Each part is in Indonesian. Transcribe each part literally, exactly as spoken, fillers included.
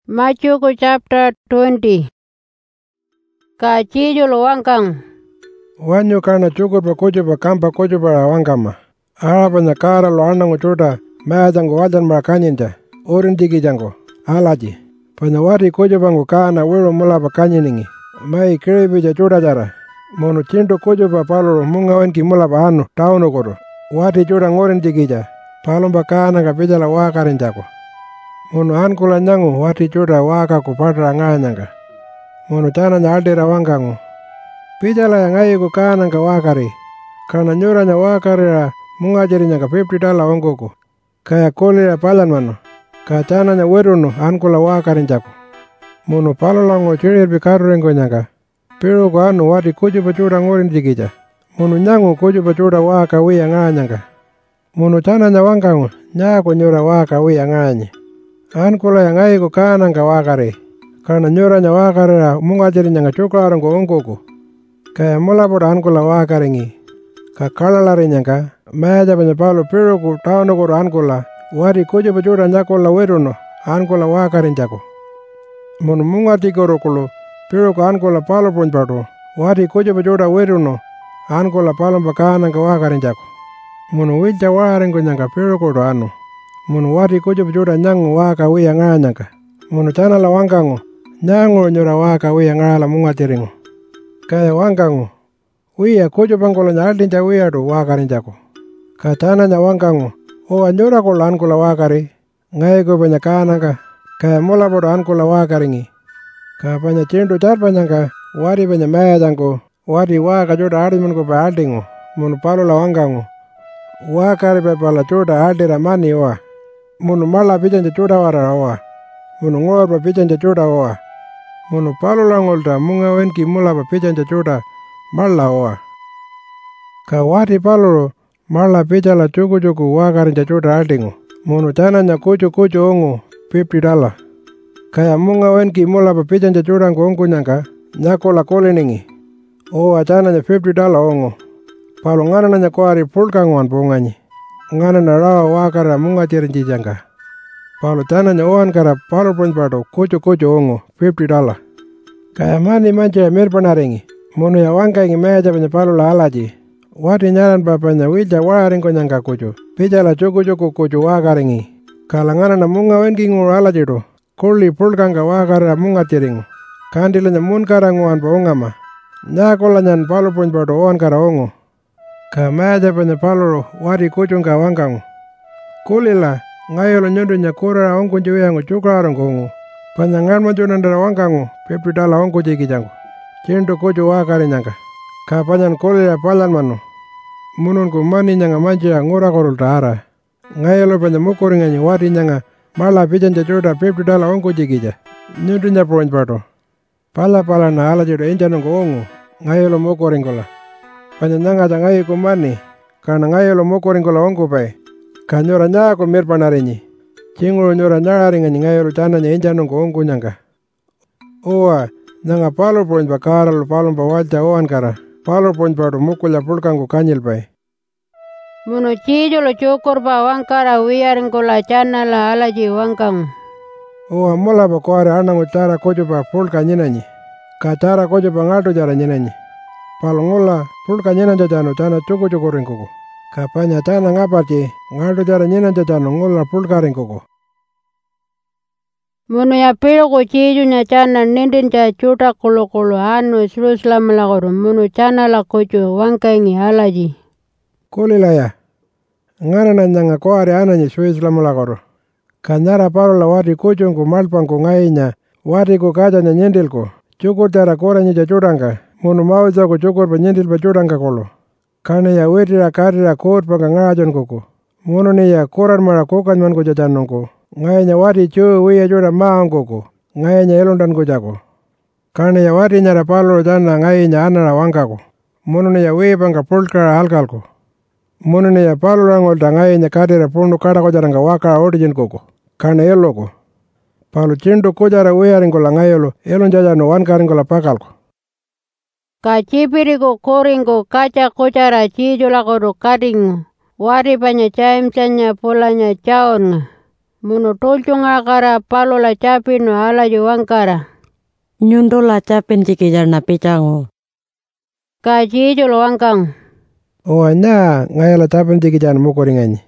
Matthew chapter twenty. Ka chijolo wangkang. Wanyo kana chukur pa kuchu pa kampa kuchu pa wangkama. Ala pa nyakara lo anango chuta maya jango wajan mara kanyinja. Orin tiki jango. Alaji. Panya wari kuchu pa ngu kana wiro mula pa kanyiningi. Mai kiribi ja chuta jara. Mono chinto kuchu pa paloro munga wenki mula pa anu tauno koro. Wati chuta ngorin tiki ja. Palom pa kana ka pijala wakarin jako. Mono ankula nyangu wati chuta waka ku patra nganyanga. Mono chana nyaldira wangangu. Pijala yang ayi ku kana nga wakari. Kana nyura nya wakari ra mungajari nya ka fifty dala ongoku. Kaya koli ra palan mano. Ka chana nya weruno ankula wakarin jako. Mono palolango chirir bikaru rengo nyanga. Pero ko anu wati kuju pa chuta ngorin jikija. Mono nyangu kuju pa chuta waka wia nganyanga. Mono chana nya wangangu nyako nyura waka wia nganyi. Ankula yang ayi ku kana nga wakari. Kana nyura nya wakari ra mungajari nya nga chukarango ongoku. Kaya mula poda ankula wakaringi. Ka kalalari nyanga meja panya palo pero ku tauno koro ankula. Wari kuju pa chuta nyakola weruno ankula wakarin jako. Mono mungati koro kulo pero ku ankula palo ponpato. Wari kuju pa chuta weruno ankula palo pa kana nga wakarin jako. Mono wilja waringo nyanga pero koro anu. Mono wati kuju pa chuta nyangu waka wia nganyanga. Mono chana la wangangu nyangu nyura waka wia ngala mungatiringo. Kaya wangangu wia kuju pangkola nyaldinja wia do wakarin jako. Ka chana nya wangangu o anyura kola ankula wakari. Ngai ko panya kananga kaya mula podo ankula wakaringi. Ka panya chindu char panyanga wari panya maya jango wari waka chuta adimun ko pa aldingo. Mono palo la wangangu wakari pa pala chuta aldira mani oa. Mono mala pichanja chuta wara oa. Mono ngor pa pichanja chuta oa. Mono palo langolta munga wenki mula pa pichanja chuta mala oa. Ka wati paloro mala pichala chuku chuku wakarinja chuta aldingo. Mono chana nya kuchu kuchu ongo fifty dala. Kaya munga wenki mula pa pichanja chuta ngo ongo nyanga nyakola koliningi. Oa chana nya fifty dala ongo. Palo ngana na nya kuari pulkanguan punganyi. Ngana na rawa wakara munga chirinji janga. Palo chana nya oan kara palo ponpato kuchu kuchu ongo fifty dala. Kaya mani mancha mirpanaringi. Mono ya wangkaingi meja panya palo la alaji. Wati nyaran papanya wilja waringo nyanga kuchu. Pijala chuku chuku kuchu wakaringi. Kala ngana na munga wenki ngur alaji do. Kuli pulkanga wakara munga chiringo. Kandila nya mun kara nguan pa ongama. Nyakola nyan palo ponpato oan kara ongo. Ka meja panya palo wati kuchu nga wangangu. Kulila ngayolo nyondo nya kura ongo njuyangu chukarango ongo. Panya nganma chunandara wangangu fifty dala ongo chiki jangu. Chinto kuchu wakari nyanga. Ka panyan kulila palan mano. Munun ku mani nyanga manchia ngura korul taara. Ngayolo panya mukuringanyi wati nyanga mala pichanja chuta fifty dala ongo chikija. Nyundu nya ponpato. Pala pala na ala chuta inchanongo ongo. Ngayolo mukuringola. Panya nyanga changayi ku mani. Kana ngayolo mukuringola ongo pai. Ka nyura nyako mirpanarinyi. Chinguro nyura nyararinganyi ngayolo chana nya inchanongo ongo nyanga. Oa nyanga palo ponpa karalo palo pa walcha oan kara. Palo ponpato mukula pulkango kanyil pai. Mono chijolo chukur pa wangkara wiaringola chana la alaji wangkang. Oa mula pa kuare anango cara kuchu pa pulka nyinanyi. Ka cara kuchu pa ngato jara nyinanyi. Palo ngula pulka nyinanja chano chana chuku chuku ringkuku. Ka panya chana ngapati ngato jara nyinanja chano ngula pulka ringkuku. Mono ya pilo ko chiju nya chana nindinja chuta kulo kulo anu Jerusalem lagoro. Mono chana la kuchu wangkaingi alaji. Kulila ya. Ngana na nyanga kuare ananyi Jerusalem lagoro. Kanyara palo la wati kuchu ngu malpangu ngainya. Wati ku kaja nya nyendilko. Chukur tara kora nyija chutanga. Mono maweza ku chukur pa nyendil pa chutanga kolo. Kane ya wetira karira koot pa ngajon kuku. Mono ni ya koran mara kukan man ku jachanongo. Ngainya wati chuo wia chuta maangkuku. Ngainya elundan ku jako. Kane ya wati nyara palo chana ngainya anara wangkaku. Mono ni ya wipanga pulkara alkalku. Mono ni ya palo rangolta ngainya katira pundu kata kujaranga wakara origin kuku. Kane eloku. Palo chindu kujara wiaringola ngayolo elunjajano wankaringola pakalku. Ka chipiriko koringo kacha kuchara chijula koro karingo. Wari panya chaim chanya pulanya chaon nga. Munu tulchunga kara palula chapinu alaju wangkara. Nyundula chapin chikijarna pichangu. Ka chijul wangkang. O anya ngayala chapin chikijan mukuringanyi.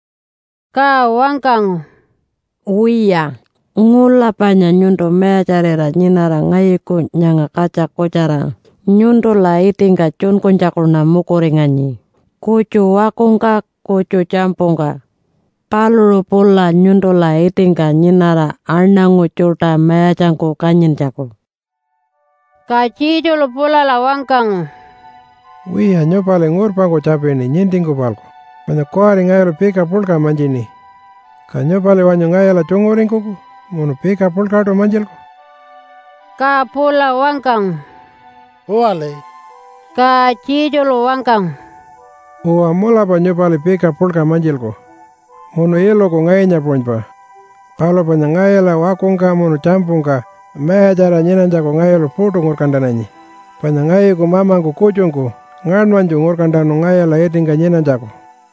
Ka wangkang. Uya. Ngula panya nyundo meacarera nyinara ngayiku nyanga kaca kocara. Nyundo la itingka chun kuncakulna mukuringanyi. Kucu wakungka kucu campungka. Paluru pula nyundo la itingka nyinara arnangu culta meacangku kanyincaku. Kacijul pula la wangkang. Wiya nyopale ngurpangu chapini nyintingku palku. Panya kuari ngayala pika pulka manjini. Ka nyopale wanyo ngayala chunguringkuku. Munu pika pulkado manjilku. Ka pula wangkang. Uale. Ka chijul wangkang. Uwa mula pa nyopale pika pulka manjilku. Munu ilo ku ngayanya punjpa. Palo panya ngayala wakungka munu campungka. Meajara nyinanjaku ngayalo putu ngurkandananyi. Panya ngayiku mamangku kucungku. Nganwanju ngurkandanu ngayala etingka nyinanjaku.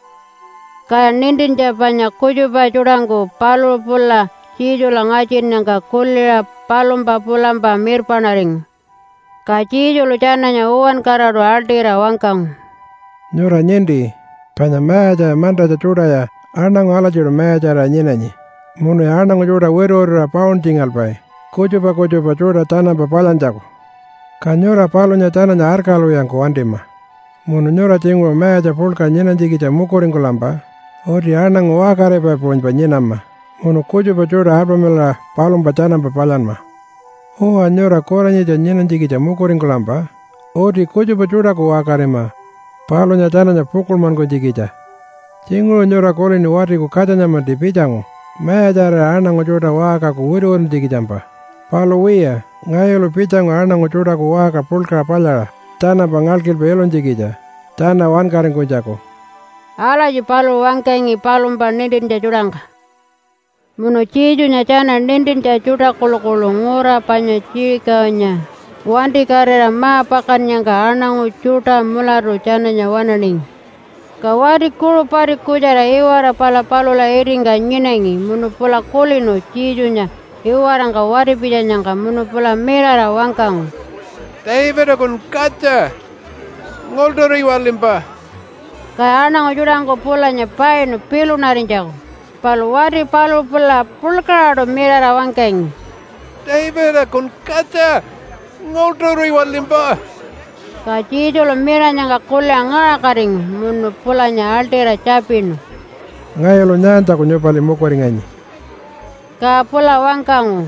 Ka nindinja panya kujupa curangku palu pula. Cijula ngajin nangka kulira palumpa pulampa mirpanaring. Ka cijulu cananya uwan karadu aldira wangkang. Nyura nyindi, panya meaja mandaja cudaya, anangu alajuru meajara nyinanyi. Munu ya anangu cuda werurura paun tingalpai. Kujupa kujupa cuda tanampa palanjaku. Ka nyura palunya cananya arkalu yang kuandima. Munu nyura cingu meaja pulka nyinanjikica mukuringku lampa. Odi anangu wakarepa punjpa nyinamma. Munu kujupa cuda hapamela palumpa canampa palanma. Oha nyura koranyija nyinanjikica mukuringku lampa. Odi kujupa cuda ku wakarema. Palunya cananya pukulmanku jikica. Cingu nyura kolini watiku kacanyama di picangu. Meajara anangu cuda wakaku wiruun jikicampa. Palu wiya, ngayulu picangu anangu cuda ku waka pulka palara. Cana pangalkilpa elon jikica. Cana wankaringku jaku. Alaju palu wangkangi palumpa nindinja curangka. Munu cijunya cana nindinja cuda kulu-kulu ngura panya cikanya. Wandi karera ma pakan nyangka anangu cuda mularu cananya wananing. Kawari kulu pari kujara iwara pala palula iringa nyinangi. Munu pula kulinu cijunya. Iwara nga wari pija nyangka munu pula mirara wangkang. David akun kaca. Ngoldori walimpa. Kaya anangu curangku pulanya painu pilu narinjaku. Palu wari palu pula pulkarado mirara wangkang. David akun kaca. Ngoldori walimpa. Ka cijulu miranya nga kulia ngakaring. Munu pulanya altira capinu. Ngayalo nyantaku nyopale mukuringanyi. Ka pula wangkangu.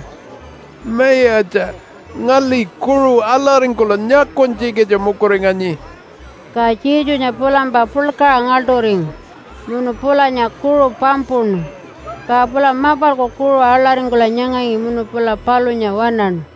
Meaja. Ngali kuru alaringkula nyakon jikeja mukuringanyi. Ka cijunya pulampa pulka ngaldoring. Munu pulanya kuru pampun. Ka pula mapal ko kuru alaringkula nyangai munu pula palunya wanan.